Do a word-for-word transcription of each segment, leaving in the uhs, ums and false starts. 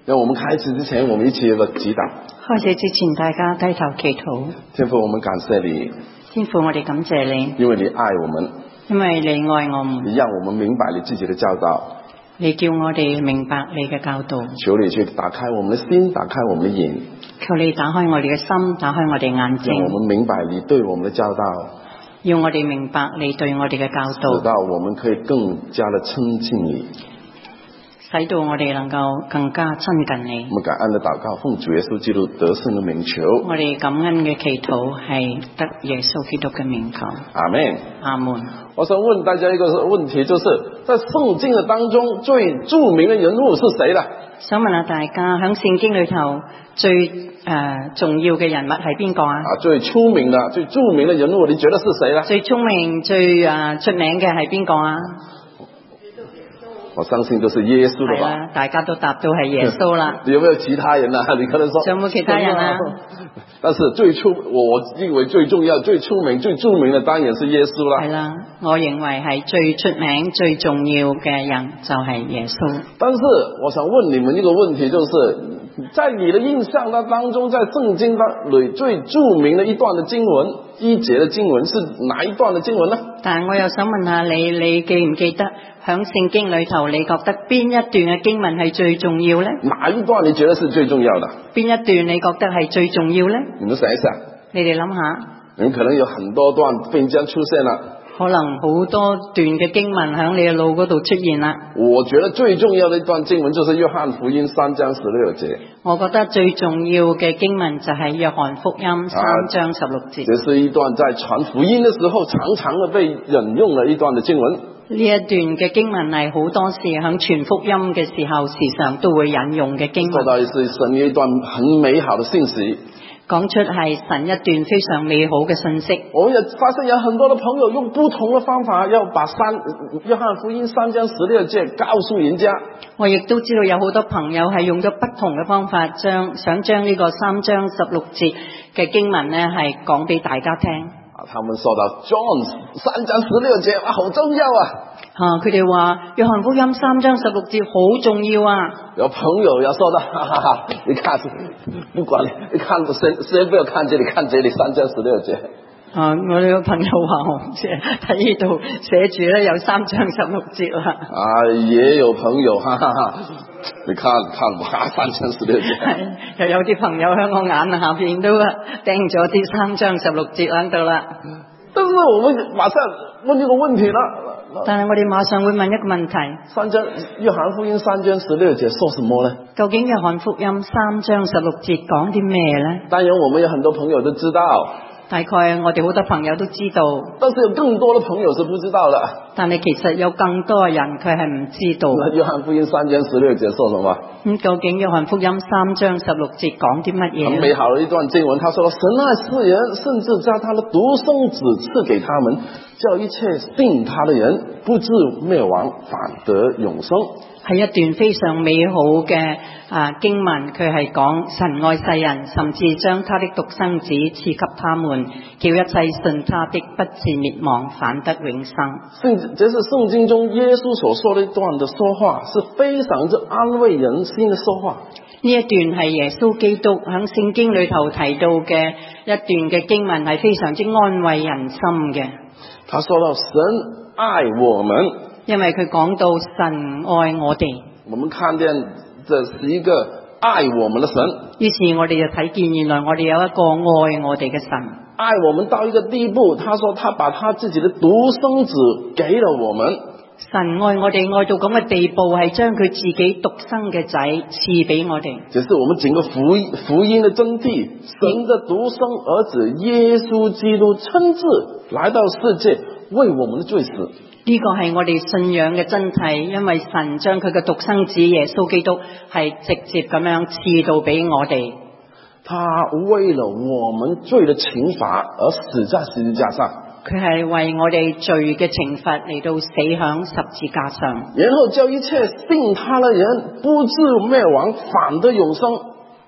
讓我們開始之前，我們一起有個祈禱。 開始之前，大家低頭祈禱。 天父，我們感謝你。 天父，我哋感謝你， 因為你愛我們， 因為你愛我們， 你讓我們明白你自己的教導。 你叫我哋明白你嘅教導。 求你去打開我們的心，打開我們的眼。 求你打開我哋嘅心，打開我哋眼睛。 讓我們明白你對我們的教導。 要我哋明白你對我哋嘅教導。 直到我們可以更加的親近你。 使到我哋能夠更加親近你。 我們感恩的禱告，奉主耶穌基督得勝的名求。 我哋感恩嘅祈禱係得耶穌基督嘅名求。 阿們。 阿門。 我想問大家一個問題，就是在聖經嘅當中最著名的人物是誰呢？ 想問下大家，喺聖經裏頭最誒、呃、重要嘅人物係邊個啊？ 啊，最出名的、最著名的人物，你覺得是誰呢？ 最聰明、最誒、呃、出名嘅係邊個啊？ 我相信都是耶穌的吧。 係啦，大家都答到係耶穌啦。 有沒有其他人啊？你可能說有冇其他人啊？ 但是最出，我認為最重要、最出名、最著名的當然是耶穌啦。 係啦，我認為係最出名、最重要嘅人就係耶穌。 但是我想問你們一個問題，就是在你的印象當中，在聖經裏最著名的一段的經文，一節的經文是哪一段的經文呢？但係我又想問下你，你記唔記得響聖經裏頭，你覺得邊一段嘅經文係最重要呢？ 哪一段你覺得是最重要的？ 邊一段你覺得係最重要呢？ 你們想一想， 你哋諗下， 你們可能有很多段突然間出現了， 可能好多段嘅經文響你嘅腦嗰度出現啦。 我覺得最重要的一段經文就是約翰福音三章十六節。 我覺得最重要嘅經文就係約翰福音三章十六節。 這是一段在傳福音的時候常常的被引用的一段的經文。 呢一段嘅經文係好多時響傳福音嘅時候時常都會引用嘅經文。 說到是神一段很美好的信息， 講出係神一段非常美好嘅信息。 我也發現有很多的朋友用不同的方法要把三約翰福音三章十六節告訴人家。 我亦都知道有好多朋友係用咗不同嘅方法將想將呢個三章十六節嘅經文呢係講俾大家聽。 他們說到 John 三章十六節啊，好重要啊！ 啊，佢哋話約翰福音三章十六節好重要啊！ 有朋友要說到，哈哈哈，你看，不管你，你看誰誰不要看這裡，看這裡三章十六節。 啊，我哋個朋友話我即係喺呢度寫住咧有三章十六節啦。啊， 也有朋友，哈哈哈，你看看哇，三章十六節。 係，又有啲朋友喺我眼下邊都掟咗啲三章十六節喺度啦。 但是我們馬上問一個問題啦。 但係我哋馬上會問一個問題： 三章約翰福音三章十六節說什麼呢？ 究竟約翰福音三章十六節講啲咩呢？ 當然，我們有很多朋友都知道。 大概我哋好多朋友都知道， 但是有更多的朋友是不知道的。 但係其實有更多嘅人佢係唔知道。 約翰福音三章十六節說什麼？ 咁究竟約翰福音三章十六節講啲乜嘢？ 很美好的一段經文，他說：神愛世人，甚至將他的獨生子賜給他們，叫一切信他的人不至滅亡，反得永生。 係一段非常美好嘅啊經文，佢係講神愛世人，甚至將他的獨生子賜給他們，叫一切信他的不至滅亡，反得永生。 聖，這是聖經中耶穌所說的一段的說話，是非常之安慰人心的說話。 呢一段係耶穌基督喺聖經裏頭提到嘅一段嘅經文，係非常之安慰人心嘅。 他說到神愛我們， 因為佢講到神愛我哋， 我們看見這是一個愛我們的神。 於是我哋就睇見，原來我哋有一個愛我哋嘅神， 愛我們到一個地步，他說他把他自己的獨生子給了我們。 神愛我哋愛到咁嘅地步，係將佢自己獨生嘅仔賜俾我哋。 這是我們整個福音福音的真諦，神的獨生兒子耶穌基督親自來到世界為我們的罪死。 呢個係我哋信仰嘅真諦，因為神將佢嘅獨生子耶穌基督係直接咁樣賜到俾我哋。 他為了我們罪的懲罰而死在十字架上。 佢係為我哋罪嘅懲罰嚟到死響十字架上， 然後叫一切信他的人不至滅亡，反得永生。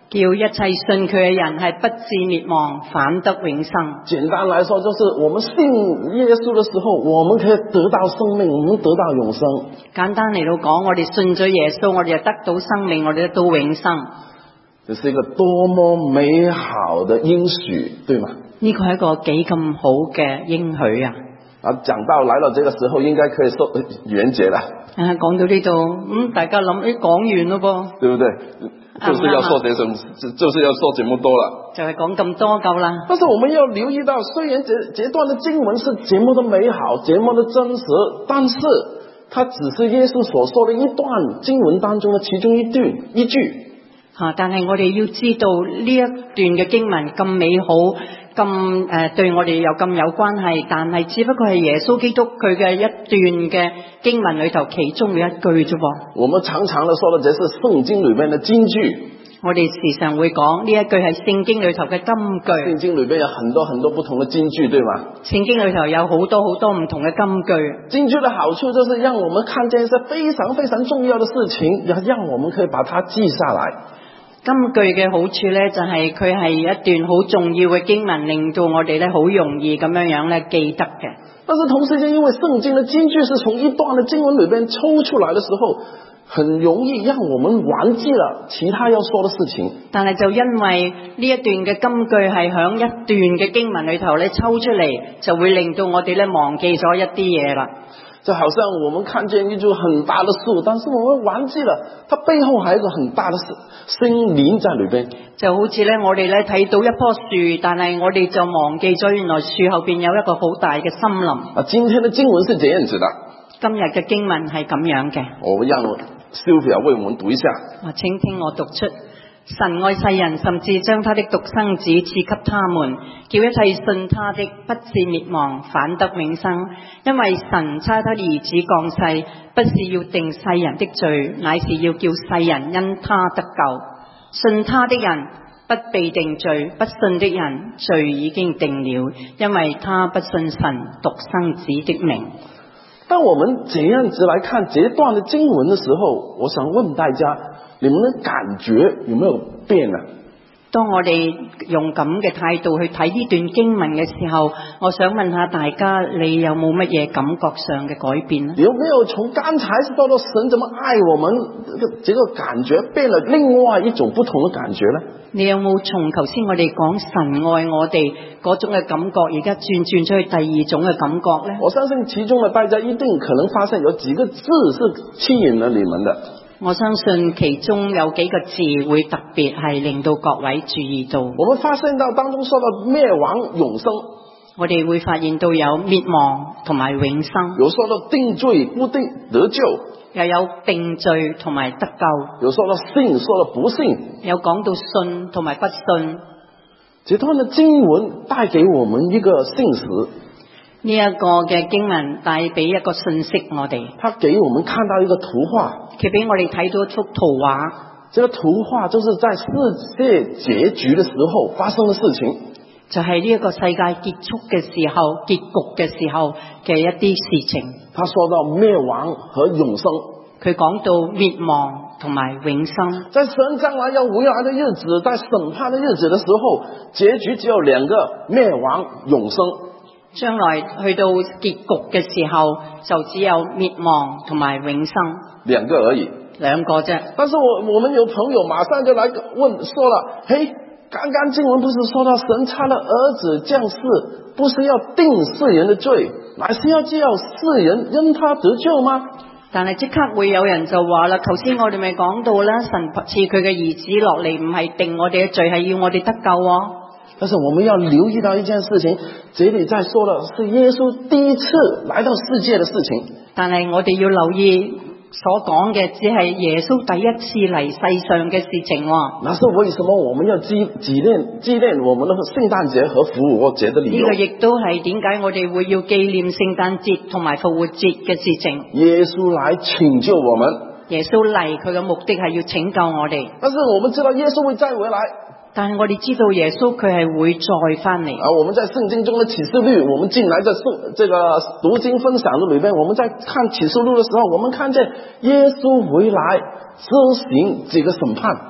叫一切信佢嘅人係不至滅亡，反得永生。 簡單來說，就是我們信耶穌的時候，我們可以得到生命，我們得到永生。 簡單嚟到講，我哋信咗耶穌，我哋就得到生命，我哋得到永生。 這是一個多麼美好的應許，對嗎？ 呢個係一個幾咁好嘅應許啊！ 啊，講到來到這個時候，應該可以說完結了。 啊，講到呢度，咁大家諗，誒，講完咯噃， 對不對？就是要說這什麼，就是要說這麼多了。 就係講咁多夠啦。 但是我們要留意到，雖然這這段的經文是這麼的美好，這麼的真實，但是它只是耶穌所說的一段經文當中的其中一段一句。 啊，但係我哋要知道呢一段嘅經文咁美好，咁誒、呃、對我哋又咁有關係，但係只不過係耶穌基督佢嘅一段嘅經文裏頭其中嘅一句啫噃。 我們常常的說的，這是聖經裏面的金句。 我哋時常會講呢一句係聖經裏頭嘅金句。 聖經裏面有很多很多不同的金句，對嗎？ 聖經裏頭有好多好多唔同嘅金句。 金句的好處就是讓我們看見一些非常非常重要的事情，要讓我們可以把它記下來。 金句嘅好處咧，就係佢係一段好重要嘅經文，令到我哋咧好容易咁樣樣咧記得嘅。 但是同時間，因為聖經的金句是從一段的經文裏邊抽出來的時候，很容易讓我們忘記了其他要說的事情。 但係就因為呢一段嘅金句係響一段嘅經文裏頭咧抽出嚟，就會令到我哋咧忘記咗一啲嘢啦。 就好像我們看見一株很大的樹，但是我們忘記了它背後還有一個很大的森林在裏邊。 就好似咧我哋咧睇到一棵樹，但係我哋就忘記咗原來樹後邊有一個好大嘅森林。 啊，今天的經文是這樣子的。 今日嘅經文係咁樣嘅。 我讓 Sylvia 為我們讀一下。 我請聽我讀出。神愛世人，甚至將他的獨生子賜給他們，叫一切信他的不至滅亡，反得永生。因為神差他兒子降世，不是要定世人的罪，乃是要叫世人因他得救。信他的人不被定罪，不信的人罪已經定了，因為他不信神獨生子的名。 當我們這樣子來看這段的經文的時候，我想問大家，你們的感覺有沒有變啊？ 當我哋用咁嘅態度去睇呢段經文嘅時候，我想問下大家，你有冇乜嘢感覺上嘅改變呢？ 有沒有從剛才是說到神怎麼愛我們，這個感覺變了另外一種不同的感覺呢？你有冇從頭先我哋講神愛我哋嗰種嘅感覺，而家轉轉出去第二種嘅感覺呢？我相信其中的大家一定可能發現有幾個字是吸引了你們的。 我相信其中有幾個字會特別係令到各位注意到。 我們發現到當中說到滅亡永生， 我哋會發現到有滅亡同埋永生， 有說到定罪不定得救， 又有定罪同埋得救， 有說到信說到不信，有講到信同埋不信。這段的經文帶給我們一個信息。 呢一個嘅經文帶俾一個信息我哋， 他給我們看到一個圖畫， 佢俾我哋睇到一幅圖畫。 這個圖畫就是在世界結局的時候發生的事情， 就係呢一個世界結束嘅時候、結局嘅時候嘅一啲事情。 他說到滅亡和永生， 佢講到滅亡同埋永生。 在神將來要回來的日子，在審判的日子的時候，結局只有兩個：滅亡、永生。 將來去到結局嘅時候，就只有滅亡同埋永生， 兩個而已， 兩個啫。 但是我我們有朋友馬上就來問說了，嘿，剛剛經文不是說到神差了兒子降世，不是要定世人的罪，乃是要叫世人因他得救嗎？ 但係即刻會有人就話啦，頭先我哋咪講到啦，神賜佢嘅兒子落嚟，唔係定我哋嘅罪，係要我哋得救啊。 但是我們要留意到一件事情，這裏在說的是耶穌第一次來到世界的事情。 但係我哋要留意所講嘅只係耶穌第一次嚟世上嘅事情。 那是為什麼我們要紀紀念紀念我們的聖誕節和復活節的理由？ 呢個亦都係點解我哋會要紀念聖誕節同埋復活節嘅事情。 耶穌來拯救我們， 耶穌嚟佢嘅目的係要拯救我哋。 但是我們知道耶穌會再回來。 但係我哋知道耶穌佢係會再翻嚟。 而我們在聖經中的啟示錄，我們進來在聖這個讀經分享的裏邊，我們在看啟示錄的時候，我們看見耶穌回來執行這個審判。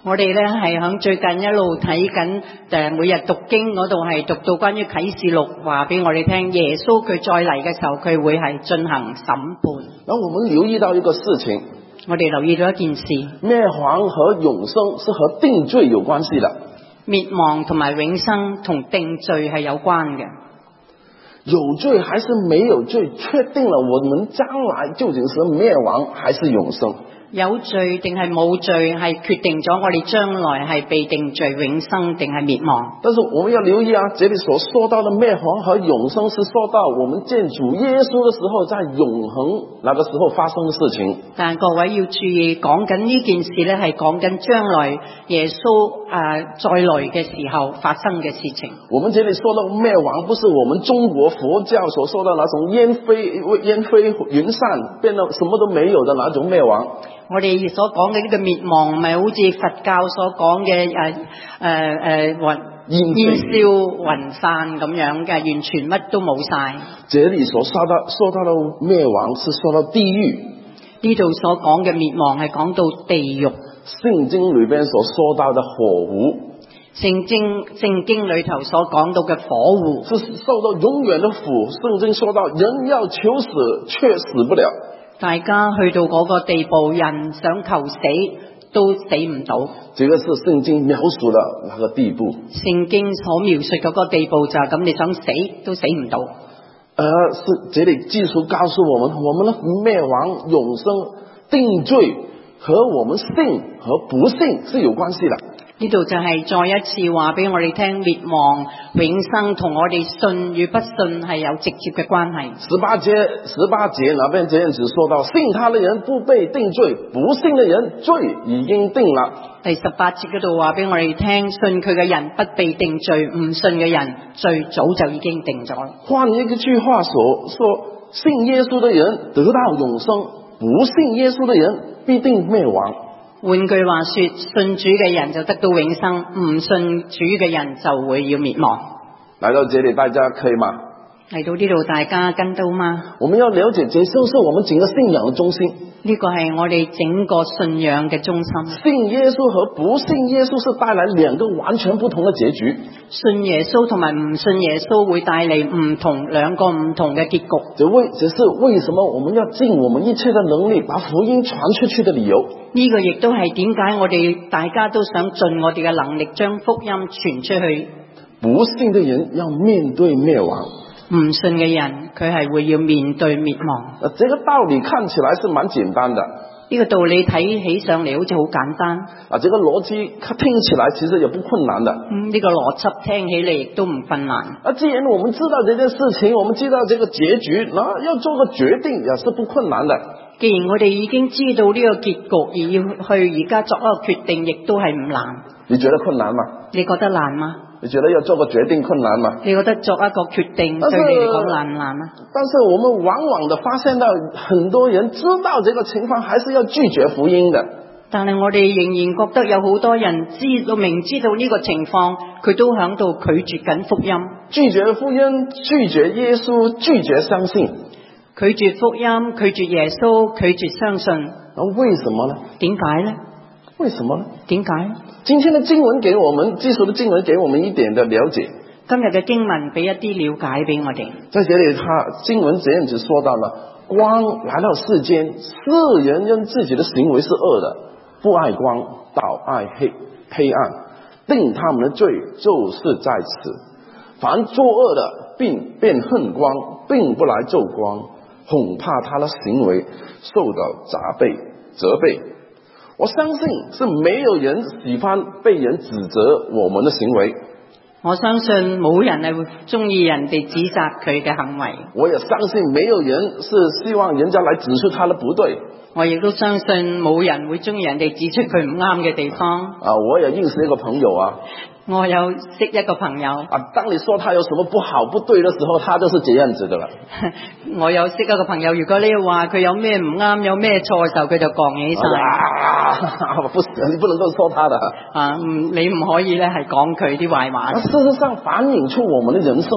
我哋咧係響最近一路睇緊誒，每日讀經嗰度係讀到關於啟示錄，話俾我哋聽耶穌佢再嚟嘅時候，佢會係進行審判。 然後我們留意到一個事情， 我哋留意到一件事， 滅亡和永生是和定罪有關係的。 滅亡同埋永生同定罪係有關嘅。 有罪還是沒有罪，確定了我們將來究竟是滅亡還是永生。 有罪定係冇罪，係決定咗我哋將來係被定罪永生定係滅亡。 但是我們要留意啊，這裏所說到的滅亡和永生是說到我們見主耶穌的時候，在永恆那個時候發生的事情。 但各位要注意，講緊呢件事咧，係講緊將來耶穌誒、呃、再來嘅時候發生嘅事情。 我們這裏說到滅亡，不是我們中國佛教所說的那種煙飛煙飛雲散，變到什麼都沒有的那種滅亡。 我哋所講嘅呢個滅亡，唔係好似佛教所講嘅誒誒誒雲煙消雲散咁樣嘅，完全乜都冇晒。 這裏所說到說到的滅亡，是說到地獄。 呢度所講嘅滅亡係講到地獄。 聖經裏邊所說到的火湖， 聖經聖經裏頭所講到嘅火湖， 是受到永遠的苦。聖經說到人要求死，卻死不了。大家去到嗰個地步，人想求死都死唔到。 這個是聖經描述的那個地步。 聖經所描述嗰個地步就係咁，你想死都死唔到。 而是這裏記述告訴我們，我們的滅亡、永生、定罪和我們信和不信是有關係的。 呢度就係再一次話俾我哋聽，滅亡永生同我哋信與不信係有直接嘅關係。 十八節十八節那邊這樣子說到，信他的人不被定罪，不信的人罪已經定了。 第十八節嗰度話俾我哋聽，信佢嘅人不被定罪，唔信嘅人罪早就已經定咗。 換一個句話說，說信耶穌的人得到永生，不信耶穌的人必定滅亡。 換句話說，信主嘅人就得到永生，唔信主嘅人就會要滅亡。 來到這裏大家可以嗎？ 嚟到呢度大家跟到嗎？ 我們要了解，這就是我們整個信仰的中心。 呢個係我哋整個信仰嘅中心。 信耶穌和不信耶穌是帶來兩個完全不同的結局。 信耶穌同埋唔信耶穌會帶嚟唔同兩個唔同嘅結局。 這為這是為什麼我們要盡我們一切的能力把福音傳出去的理由。 呢個亦都係點解我哋大家都想盡我哋嘅能力將福音傳出去。 不信的人要面對滅亡。 唔信嘅人佢係會要面對滅亡。 啊，這個道理看起來是蠻簡單的。 呢個道理睇起上嚟好似好簡單。 啊，這個邏輯聽起來其實也不困難的。 嗯，呢個邏輯聽起嚟亦都唔困難。 啊，既然我們知道這件事情，我們知道這個結局，那要做個決定也是不困難的。 既然我哋已經知道呢個結局，而要去而家作一個決定，亦都係唔難。 你覺得困難嗎？ 你覺得難嗎？ 你覺得要做個決定困難嗎？ 你覺得作一個決定對你嚟講難唔難啊？ 但是我們往往的發現到，很多人知道這個情況，還是要拒絕福音的。 但係我哋仍然覺得有好多人知道明知道呢個情況，佢都響度拒絕緊福音。 拒絕福音，拒絕耶穌，拒絕相信。 拒絕福音，拒絕耶穌，拒絕相信。 那為什麼呢？ 點解呢？ 為什麼呢？ 點解？ 今天的經文給我們，記述的經文給我們一點的了解。 今日嘅經文俾一啲了解俾我哋。 在這裏，他經文這樣子說到了，光來到世間，世人因自己的行為是惡的，不愛光，倒愛黑黑暗，定他們的罪就是在此。凡作惡的，並便恨光，並不來就光，恐怕他的行為受到責備責備。我相信是沒有人喜歡被人指責我們的行為。 我相信冇人係會中意人哋指責佢嘅行為。 我也相信沒有人是希望人家來指出他的不對。 我亦都相信冇人會中意人哋指出佢唔啱嘅地方。 啊，我也認識一個朋友啊。 我有識一個朋友啊，當你說他有什麼不好不對的時候，他就是這樣子的了。 我有識一個朋友，如果你話佢有咩唔啱，有咩錯嘅時候，佢就講起晒。 啊，不，你不能夠說他的啊， 唔，你唔可以咧係講佢啲壞話。 事實上反映出我們的人生。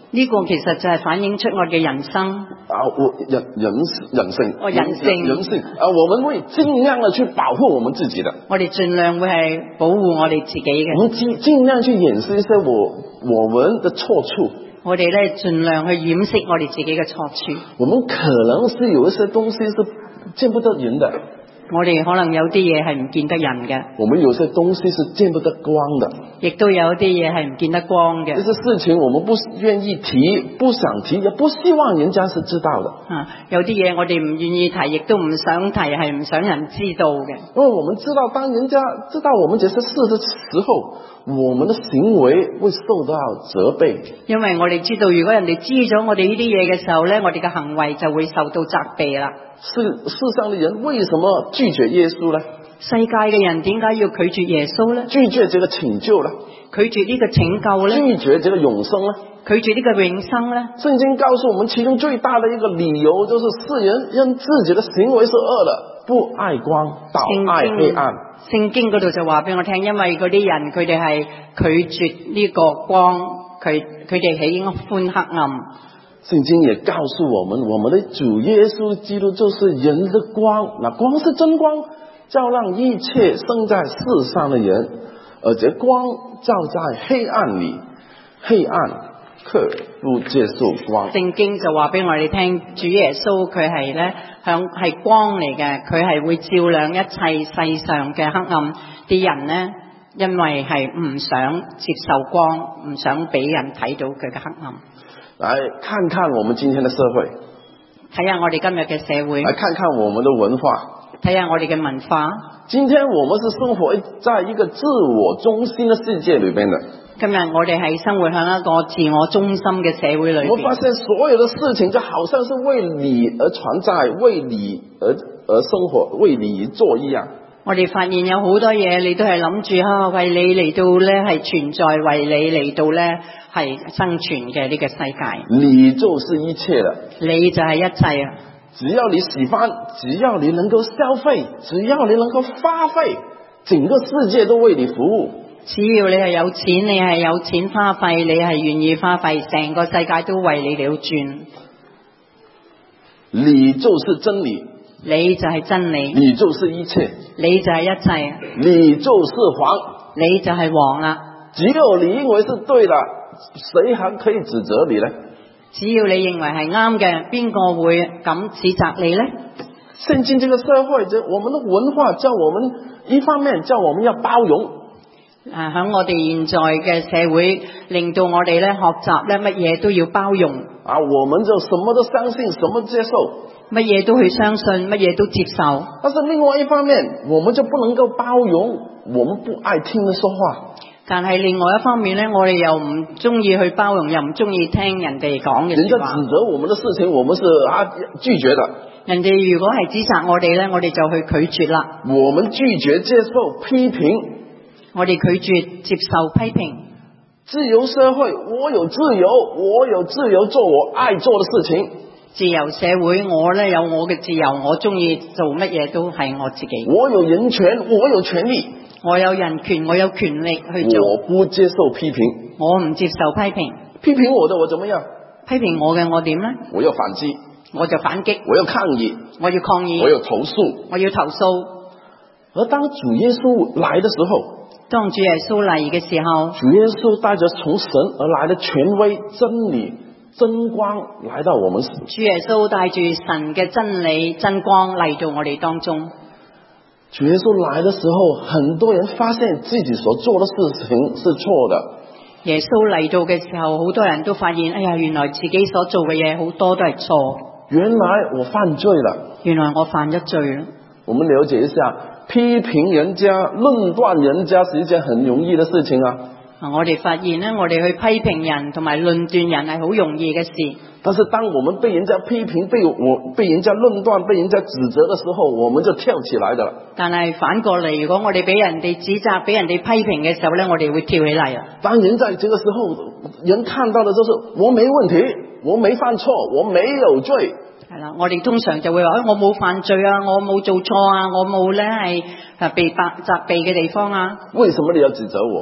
呢個其實就係反映出我嘅人生啊，我人人人性， 哦人性人性啊，我們會盡量的去保護我們自己的， 我哋盡量會係保護我哋自己嘅， 我們盡盡量去掩飾一些我我們的錯處， 我哋咧盡量去掩飾我哋自己嘅錯處。 我們可能是有一些東西是見不得人的。 我哋可能有啲嘢係唔見得人嘅， 我們有些東西是見不得光的， 亦都有啲嘢係唔見得光嘅。 這些事情我們不願意提，不想提，也不希望人家是知道的。 啊，有啲嘢我哋唔願意提，亦都唔想提，係唔想人知道嘅。 因為我們知道，當人家知道我們這些事的時候，我們的行為會受到責備。因為我哋知道，如果人哋知咗我哋呢啲嘢嘅時候咧，我哋嘅行為就會受到責備啦。世世上的人為什麼拒絕耶穌呢？世界嘅人點解要拒絕耶穌呢？拒絕這個拯救呢？拒絕呢個拯救呢？拒絕這個永生呢？拒絕呢個永生呢？聖經告訴我們，其中最大的一個理由就是世人因自己的行為是惡的，不愛光，倒愛黑暗。聖經嗰度就話俾我聽，因為嗰啲人佢哋係拒絕呢個光，佢佢哋喜歡黑暗。聖經也告訴我們，我們的主耶穌基督就是人的光，那光是真光，照亮一切生在世上的人，而這光照在黑暗裏，黑暗卻不接受光。聖經就話俾我哋聽，主耶穌佢係咧向係光嚟嘅，佢係會照亮一切世上嘅黑暗。啲人呢，因為係唔想接受光，唔想俾人睇到佢嘅黑暗。來看看我們今天的社會，睇下我哋今日嘅社會，來看看我們的文化，睇下我哋嘅文化。今天我們是生活在一個自我中心的世界裏邊的。今日我哋係生活喺一個自我中心嘅社會裏邊。我發現所有的事情就好像是為你而存在，為你而而生活，為你而做一樣。我哋發現有好多嘢，你都係諗住啊，為你嚟到咧係存在，為你嚟到咧係生存嘅呢個世界。你就是一切啦，你就係一切啊！只要你喜歡，只要你能夠消費，只要你能夠花費，整個世界都為你服務。只要你係有錢，你係有錢花費，你係願意花費，成個世界都為你了轉。你就是真理。你就係真理，你就是一切，你就係一切，你就是王，你就係王啦。只有你認為是對的，誰還可以指責你呢？只要你認為係啱嘅，邊個會咁指責你呢？現今這個社會，就我們的文化叫我們一方面叫我們要包容，啊，喺我哋現在嘅社會，令到我哋咧學習咧乜嘢都要包容，啊，我們就什麼都相信，什麼接受。乜嘢都去相信，乜嘢都接受。但是另外一方面，我們就不能夠包容我們不愛聽的說話。但係另外一方面呢，我哋又唔中意去包容，又唔中意聽人哋講嘅說話。人家指責我們的事情，我們是啊拒絕的。人哋如果係指責我哋呢，我哋就去拒絕啦。我們拒絕接受批評，我哋拒絕接受批評。自由社會，我有自由，我有自由做我愛做的事情。自由社會，我呢有我嘅自由，我中意做乜嘢都係我自己。我有人權，我有權利，我有人權，我有權力去做。我不接受批評，我唔接受批評。批評我的我怎麼樣？批評我嘅我點呢？我要反擊，我就反擊。我要抗議，我要抗議。我要投訴，我要投訴。而當主耶穌來的時候，當主耶穌嚟嘅時候，主耶穌帶着從神而來的權威真理。真光來到我們，主耶穌帶住神嘅真理真光嚟到我哋當中。主耶穌來的時候，很多人發現自己所做的事情是錯的。耶穌嚟到嘅時候，好多人都發現，哎呀，原來自己所做嘅嘢好多都係錯。原來我犯罪了，原來我犯咗罪了。我們了解一下，批評人家、論斷人家是一件很容易的事情啊。我哋發現呢，我哋去批評人同埋論斷人係好容易嘅事。但是當我們被人家批評、被我被人家論斷、被人家指責的時候，我們就跳起來的。但係反過嚟，如果我哋俾人哋指責、俾人哋批評嘅時候呢，我哋會跳起嚟啊。當人在這個時候，人看到的就是我沒問題，我沒犯錯，我沒有罪。係啦，我哋通常就會話，我冇犯罪啊，我冇做錯啊，我冇呢係被責備嘅地方啊。為什麼你要指責我？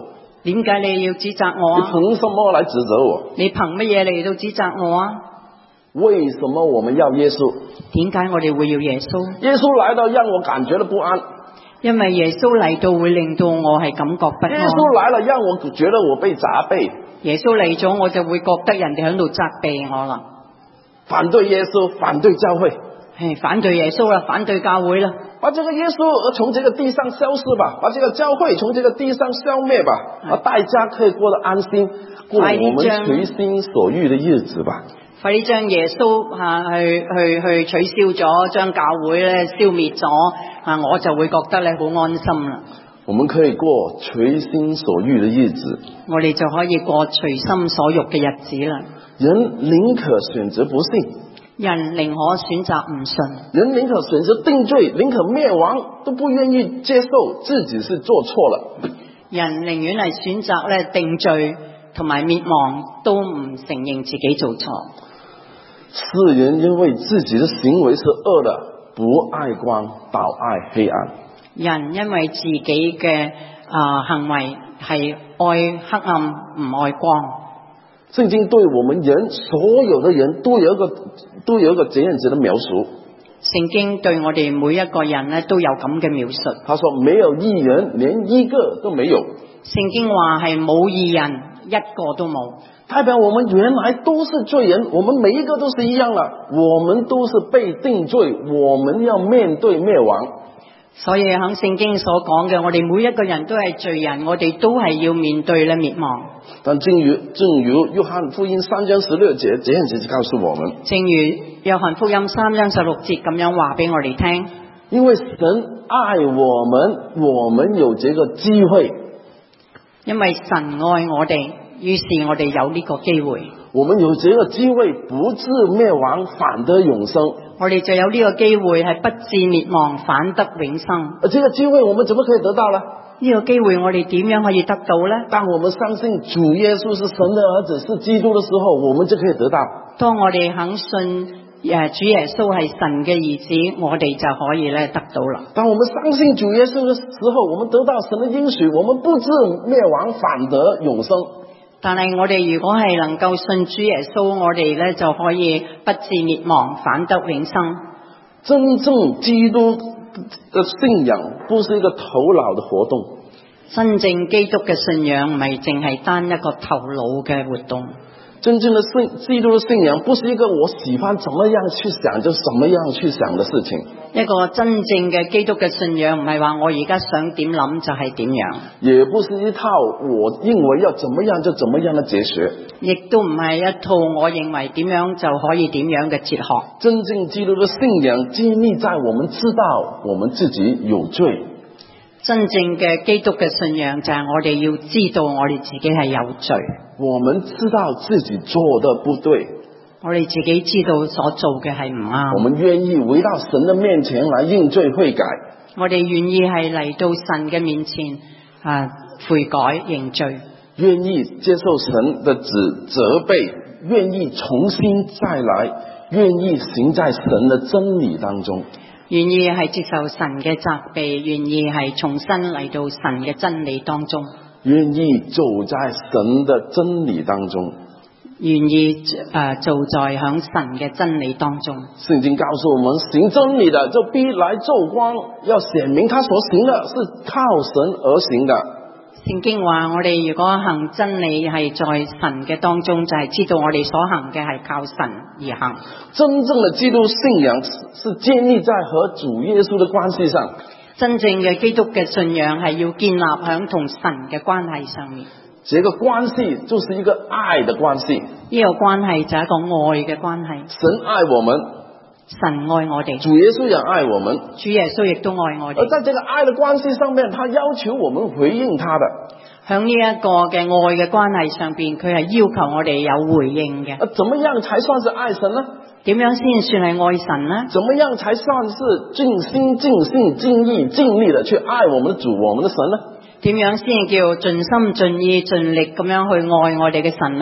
點解你要指責我啊？ 你憑什麼來指責我？ 你憑乜嘢嚟到指責我啊？ 為什麼我們要耶穌？ 點解我哋會要耶穌？ 耶穌來到讓我感覺到不安， 因為耶穌嚟到會令到我係感覺不安。 耶穌來了讓我覺得我被責備， 耶穌嚟咗我就會覺得人哋喺度責備我啦。 反對耶穌，反對教會， 係反對耶穌啦，反對教會啦。 把這個耶穌從這個地上消失吧，把這個教會從這個地上消滅吧，啊，大家可以過得安心，過我們隨心所欲的日子吧。 快啲將耶穌吓去去去取消咗，將教會咧消滅咗，啊，我就會覺得咧好安心啦。 我們可以過隨心所欲的日子， 我哋就可以過隨心所欲嘅日子啦。 人寧可選擇不信， 人寧可選擇唔信， 人寧可選擇定罪，寧可滅亡，都不願意接受自己是做錯了。 人寧願係選擇咧定罪同埋滅亡，都唔承認自己做錯。 世人因為自己的行為是惡的，不愛光，倒愛黑暗。 人因為自己嘅啊、呃、行為係愛黑暗，唔愛光。 聖經對我們人所有的人都有一個都有一個這樣子的描述。 聖經對我哋每一個人咧都有咁嘅描述。 他說沒有義人，連一個都沒有。 聖經話係冇義人，一個都冇。 代表我們原來都是罪人，我們每一個都是一樣的，我們都是被定罪，我們要面對滅亡。 所以喺聖經所講嘅，我哋每一個人都係罪人，我哋都係要面對咧滅亡。 但正如正如約翰福音三章十六節這樣子告訴我們， 正如約翰福音三章十六節咁樣話俾我哋聽， 因為神愛我們，我們有這個機會。 因為神愛我哋，於是我哋有呢個機會。 我們有這個機會，不致滅亡，反得永生。 我哋就有呢個機會係不致滅亡，反得永生。 而這個機會我們怎麼可以得到呢？ 呢個機會我哋點樣可以得到呢？ 當我們相信主耶穌是神的兒子，是基督的時候，我們就可以得到。 當我哋肯信誒主耶穌係神嘅兒子，我哋就可以咧得到啦。 當我們相信主耶穌的時候，我們得到神的應許，我們不致滅亡，反得永生。 但係我哋如果係能夠信主耶穌，我哋咧就可以不致滅亡，反得永生。 真正基督的信仰不是一個頭腦的活動， 真正基督嘅信仰唔係淨係單一個頭腦嘅活動。 真正的信基督的信仰不是一個我喜歡怎麼樣去想就怎麼樣去想的事情。 一個真正嘅基督嘅信仰唔係話我而家想點諗就係點樣， 也不是一套我認為要怎麼樣就怎麼樣的哲學， 亦都唔係一套我認為點樣就可以點樣嘅哲學。 真正基督的信仰建立在我們知道我們自己有罪。 真正嘅基督嘅信仰就係我哋要知道我哋自己係有罪， 我們知道自己做的不對， 我哋自己知道所做嘅係唔啱， 我們願意回到神的面前來認罪悔改， 我哋願意係嚟到神嘅面前啊悔改認罪， 願意接受神的指責備，願意重新再來，願意行在神的真理當中， 願意係接受神嘅責備，願意係重新嚟到神嘅真理當中， 願意走在神的真理當中， 願意誒走在響神嘅真理當中。 聖經告訴我們，行真理的就必來晝光，要顯明他所行的是靠神而行的。 聖經話我哋如果行真理係在神嘅當中，就係、是、知道我哋所行嘅係靠神而行。 真正的基督信仰是建立在和主耶穌的關係上。 真正嘅基督嘅信仰係要建立響同神嘅關係上面。 這個關係就是一個愛的關係。 呢個關係就係一個愛嘅關係。 神愛我們， 神愛我哋， 主耶穌也愛我們， 主耶穌亦都愛我哋。 而在這個愛的關係上面，他要求我們回應他的。 響呢一個嘅愛嘅關係上邊，佢係要求我哋有回應嘅。 怎麼樣才算是愛神呢？ 點樣先算係愛神呢？ 怎麼樣才算是盡心盡性盡意盡力的去愛我們的主我們的神呢？ 點樣先叫盡心盡意盡力咁樣去愛我哋嘅神呢？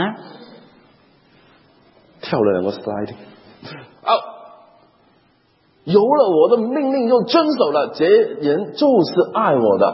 跳了兩個 slide。啊，有了我的命令又遵守了，這人就是愛我的。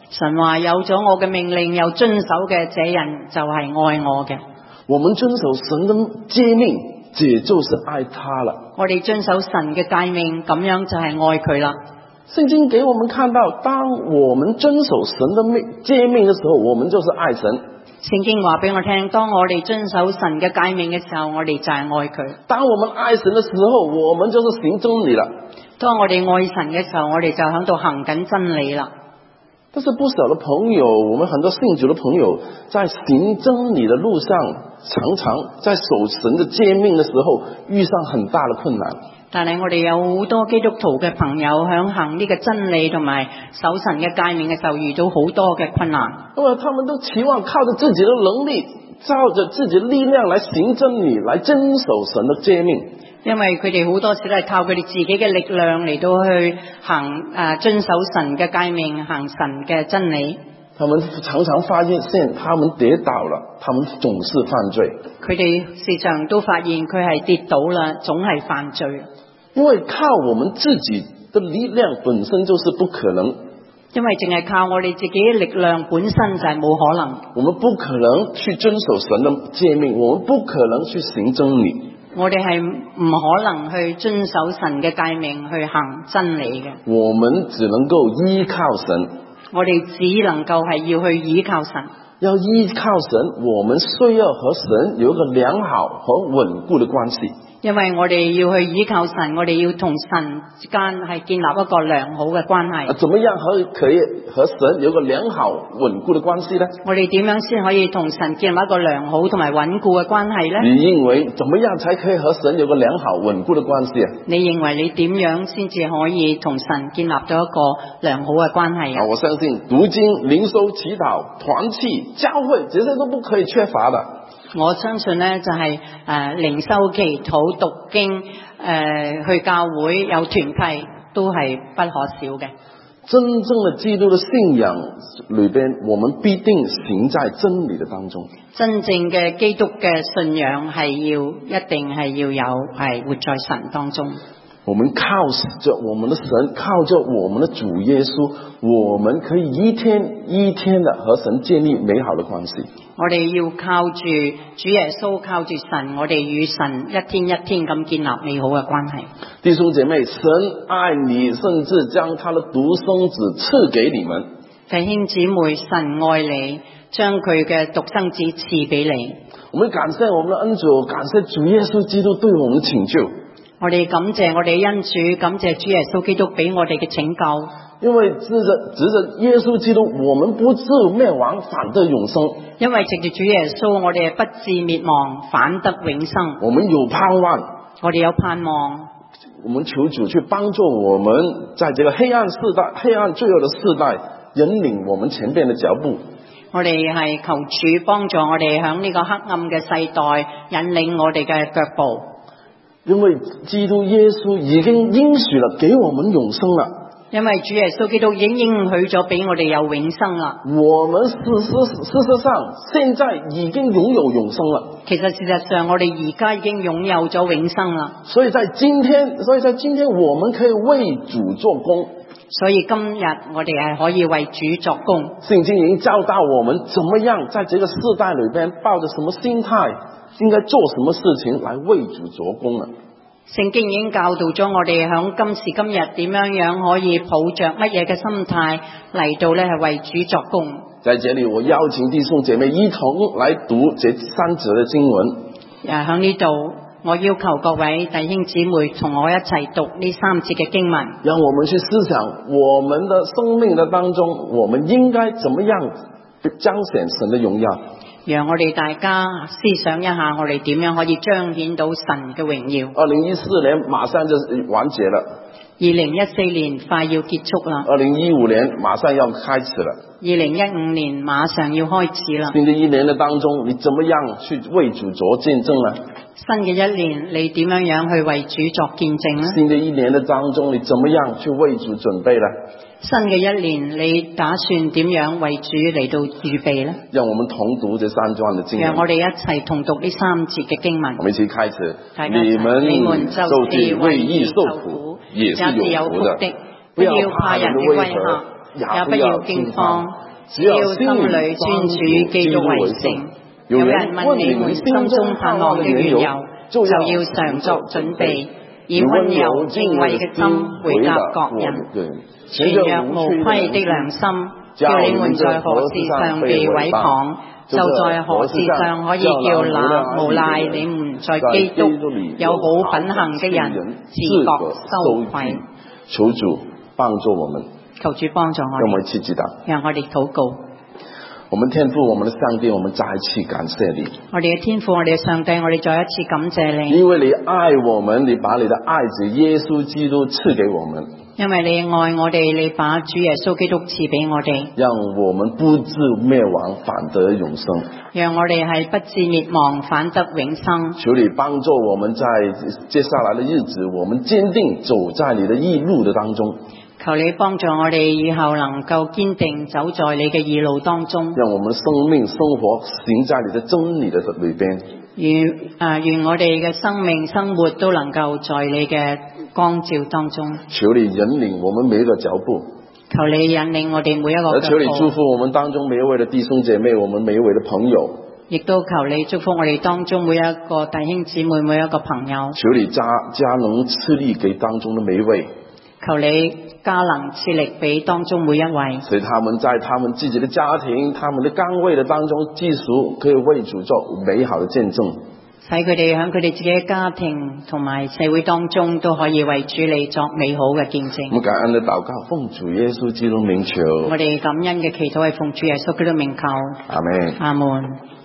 神話有咗我嘅命令又遵守嘅，這人就係愛我嘅。 我們遵守神的誡命，這就是愛他了。 我哋遵守神嘅誡命，咁樣就係愛佢啦。 聖經給我們看到，當我們遵守神的誡命的時候，我們就是愛神。 聖經話俾我聽，當我哋遵守神嘅誡命嘅時候，我哋就係愛佢。 當我們愛神的時候，我們就是行真理了。 當我哋愛神嘅時候，我哋就喺度行緊真理啦。 但是不少的朋友，我們很多信主的朋友，在行真理的路上，常常在守神的誡命的時候，遇上很大的困難。 但係我哋有好多基督徒嘅朋友響行呢個真理同埋守神嘅誡命嘅時候，遇到好多嘅困難。 因為他們都期望靠着自己的能力，照着自己的力量來行真理，來遵守神的誡命。 因為佢哋好多時都係靠佢哋自己嘅力量嚟到去行誒遵守神嘅誡命，行神嘅真理。 他們常常發現，現他們跌倒了，他們總是犯罪。 佢哋時常都發現佢係跌倒啦，總係犯罪。 因為靠我們自己的力量本身就是不可能。 因為淨係靠我哋自己嘅力量本身就係冇可能。 我們不可能去遵守神的誡命，我們不可能去行真理。 我哋係唔可能去遵守神嘅誡命去行真理嘅。 我們只能夠依靠神。 我哋只能夠係要去依靠神。 要依靠神，我們需要和神有一個良好和穩固的關係。 因為我哋要去依靠神，我哋要同神之間係建立一個良好嘅關係。 怎麼樣可可以和神有一個良好穩固的關係呢？ 我哋點樣先可以同神建立一個良好同埋穩固嘅關係呢？ 你認為怎麼樣才可以和神有個良好穩固的關係啊？ 你認為你點樣先至可以同神建立到一個良好嘅關係啊？ 我相信讀經、靈修、祈禱、團契、教會，這些都不可以缺乏的。 我相信呢就係誒靈修、祈禱、讀經、誒、呃、去教會有團契都係不可少嘅。 真正的基督的信仰裏邊，我們必定行在真理的當中。 真正嘅基督嘅信仰係要一定係要有係活在神當中。 我們靠着我們的神，靠着我們的主耶穌，我們可以一天一天的和神建立美好的關係。 我哋要靠住主耶穌，靠住神，我哋與神一天一天咁建立美好嘅關係。 弟兄姐妹，神愛你，甚至將他的獨生子賜給你們。 弟兄姊妹，神愛你，將佢嘅獨生子賜俾你。 我們感謝我們的恩主，感謝主耶穌基督對我們的拯救。 我哋感謝我哋嘅恩主，感謝主耶穌基督俾我哋嘅拯救。 因為指着指着耶穌基督，我們不至滅亡，反得永生。因為藉住主耶穌，我哋係不至滅亡，反得永生。我們有盼望， 我哋有盼望。 我們求主去幫助我們，在這個黑暗世代、黑暗罪惡的世代，引領我們前邊的腳步。 我哋係求主幫助我哋響呢個黑暗嘅世代，引領我哋嘅腳步。 因為基督耶穌已經應許了，給我們永生了。 因為主耶穌基督已經應許咗俾我哋有永生啦。 我們事實事實上現在已經擁有永生了。 其實事實上我哋而家已經擁有咗永生啦。 所以在今天，所以在今天我們可以為主做工。 所以今日我哋係可以為主作工。 聖經已經教導我們，怎麼樣在這個世代裏邊抱着什麼心態，應該做什麼事情來為主做工啊。 聖經已經教導咗我哋響今時今日點樣樣可以抱着乜嘢嘅心態嚟到咧係為主作工。 在這裏我邀請弟兄姐妹一同來讀這三節的經文。 啊，響呢度我要求各位弟兄姊妹同我一齊讀呢三節嘅經文。 讓我們去思想我們的生命的當中，我們應該怎麼樣彰顯神的榮耀。 讓我哋大家思想一下，我哋點樣可以彰顯到神嘅榮耀。 二零一四年馬上就完結了。 二零一四年快要結束啦。 二零一五年馬上要開始了。 二零一五年馬上要開始啦。 新的一年的當中，你怎麼樣去為主作見證呢？ 新嘅一年，你點樣樣去為主作見證呢？ 新的一年的當中，你怎麼樣去為主準備呢？ 新嘅一年，你打算點樣為主嚟到預備呢？ 讓我們同讀這三段的經文。 讓我哋一齊同讀呢三節嘅經文。 我們一起開始。 你們你們就是為義受苦，也是有福的。不要怕人的威嚇， 也不要驚慌，只要心裏尊主基督為聖。有人問你們心中盼望的緣由，就要常作準備，以溫柔敬畏嘅心回答各人，存着無虧的良心，叫你們在何事上被毀謗，就在何事上可以叫那無賴你們在基督有好品行的人自覺羞愧。求主幫助我們，求主幫助我哋，讓我們一起祈禱，讓我哋禱告。我們天父，我們的上帝，我們再一次感謝你。我哋嘅天父，我哋嘅上帝，我哋再一次感謝你。因為你愛我們，你把你的愛子耶穌基督賜給我們。因為你愛我哋，你把主耶穌基督賜俾我哋，讓我們不至滅亡，反得永生。讓我哋係不至滅亡，反得永生。求你幫助我們在接下來的日子，我們堅定走在你的義路的當中。求你幫助我哋以後能夠堅定走在你嘅義路當中，讓我們生命生活行在你的真理的裏邊。願啊願我哋嘅生命生活都能夠在你嘅光照當中。求你引領我們每一個腳步，求你引領我哋每一個腳步。求你祝福我們當中每一位的弟兄姐妹，我們每一位的朋友。亦都求你祝福我哋當中每一個弟兄姊妹，每一個朋友。求你加加能賜力給當中的每一位。求你加能賜力俾當中每一位，使他們在他們自己的家庭、他們的崗位的當中，繼續可以為主做美好的見證。使佢哋喺佢哋自己嘅家庭同埋社會當中，都可以為主你作美好嘅見證。我感恩嘅禱告，奉主耶穌基督名求。我哋感恩嘅祈禱係奉主耶穌基督名求。阿門。阿門。